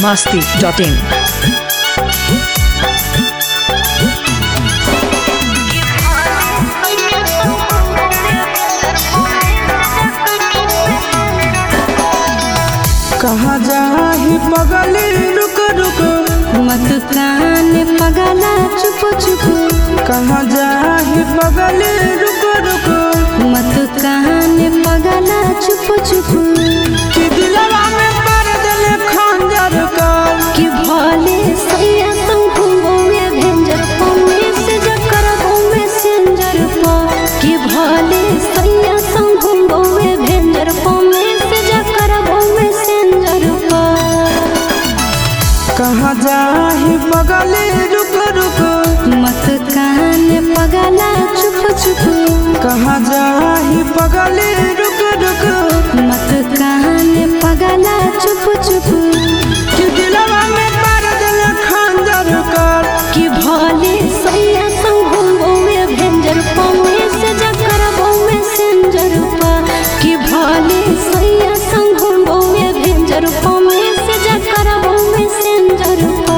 biharmasti.in कहाँ जाही पगली रुक रुक मत कान पगला चुप चुप। कहाँ जाही पगली रुक रुक मत कान पगला चुप चुप। कि दिलवा में पर दिल खंजर का कि भले सैया संग घूमोगे भेंजर पौने से जकर घूमे सेंजर पा। कि भले सैया संग घूमोगे भेंजर पौने से जकर घूमे सेंजर पा। कहाँ जाही पगली रुक रुक मत कान पगला चुप चुप। कहाँ जाही पगली रुक रुक मत कान पगला चुप चुप। कि दिलवा में पर दिल खंजर का कि भले सैया संग घूमोगे भेंजर पौने से जकर घूमे सेंजर पा। कि भले सैया संग घूमोगे भेंजर पौने से जकर घूमे सेंजर पा।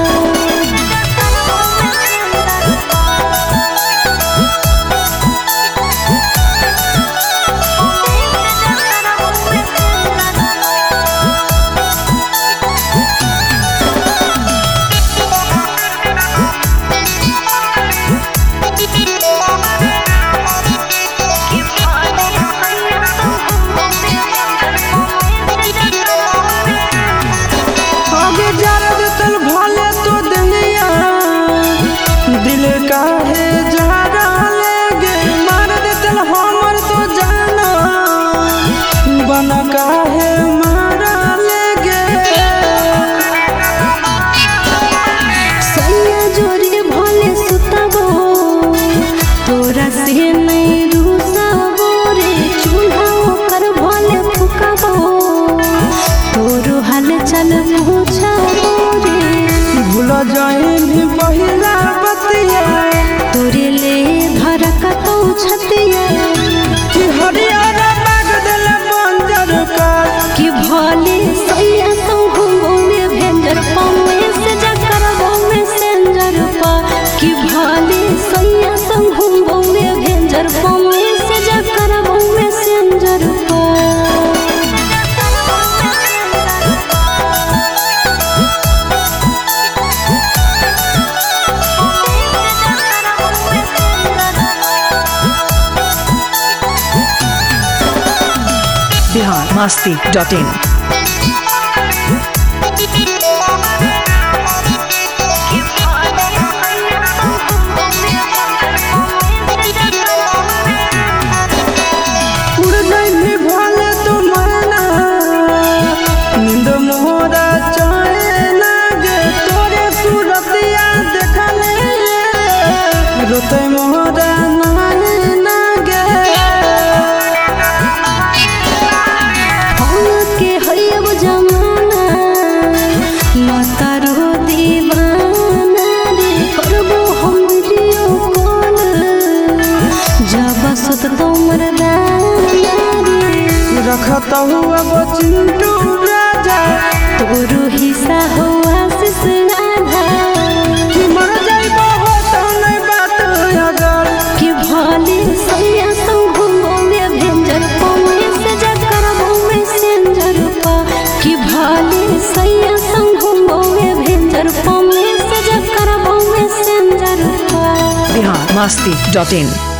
आगे जरद तल भले तो दहिया दिल काहे जहरा लेगे मार दे तल हमर तो जाना बना काहे मारा लेगे सैया जोरे भले सुतबो तोरा से नहीं रूसबो रे। चूल्हा ओकर भले फुकबो तोरो हाल चल पूछबो रे। भूल जाइनी पहिला बतिया तोरे ले धरकतौ छतिया। कि हरियर बाग दिल बंजर का कि भले सैया संग घूमोगे भेंजर पौने से जकर घूमे सेंजर पा। कि भले सैया संग घूमोगे भेंजर पौने से जकर घूमे सेंजर पा। biharmasti.in उड़ जाइनी भले तो मरना नींद मोरा चाहे लागे तोरे सूरतिया देखले रोते मोरा नाने लागे हम के हरियब जमाना मतारो दीवाना रे। करबो हम वीडियो कॉल जब सुत तोमर दाना रे। रखता हुआ वो चिंटू राजा तोरो हिस्सा हो आशीष आधा। कि मर जाइबो हो तो नहीं बात अगर कि भले सैया संग घूमोगे भेंजर पौने से जकर घूमे सेंजर पा। कि भले सैया संग घूमोगे भेंजर पौने से जकर घूमे सेंजर पा। biharmasti.in